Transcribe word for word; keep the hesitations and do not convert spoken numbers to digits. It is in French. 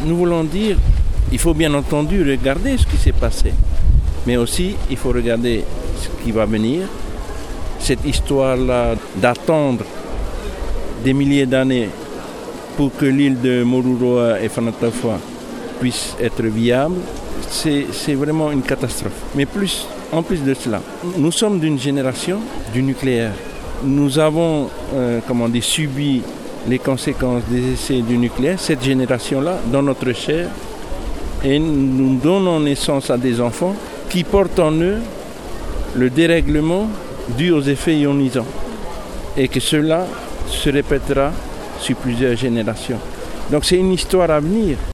nous voulons dire, il faut bien entendu regarder ce qui s'est passé, mais aussi il faut regarder ce qui va venir. Cette histoire-là d'attendre des milliers d'années pour que l'île de Moruroa et Fangataufa puisse être viable, c'est, c'est vraiment une catastrophe. Mais plus, en plus de cela, nous sommes d'une génération du nucléaire. Nous avons, euh, comment dire, subi les conséquences des essais du nucléaire, cette génération-là, dans notre chair, et nous donnons naissance à des enfants qui portent en eux le dérèglement dû aux effets ionisants, et que cela se répétera sur plusieurs générations. Donc c'est une histoire à venir.